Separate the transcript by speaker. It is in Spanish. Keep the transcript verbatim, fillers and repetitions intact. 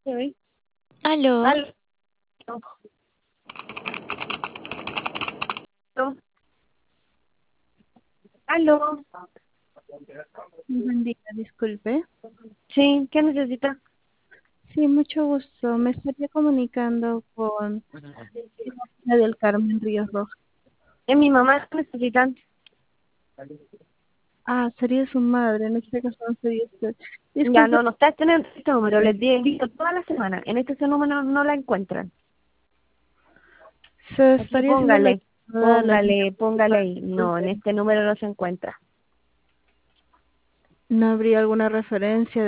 Speaker 1: Sí.
Speaker 2: Aló,
Speaker 1: Aló. Aló.
Speaker 2: buen día, disculpe.
Speaker 1: Sí, ¿qué necesita?
Speaker 2: Sí, mucho gusto. Me estaría comunicando con la del Carmen Ríos Rojas.
Speaker 1: Es mi mamá, ¿qué necesitan?
Speaker 2: Ah, sería su madre, en este caso no sería usted.
Speaker 1: Ya
Speaker 2: Disculpe,
Speaker 1: no, no está teniendo este número, les di el visto toda la semana. En este número no la encuentran.
Speaker 2: se
Speaker 1: Aquí
Speaker 2: estaría haciendo la
Speaker 1: póngale,
Speaker 2: llamada a la línea
Speaker 1: póngale, póngale ahí. No, en
Speaker 2: Disculpe,
Speaker 1: este número no se encuentra.
Speaker 2: ¿no habría alguna referencia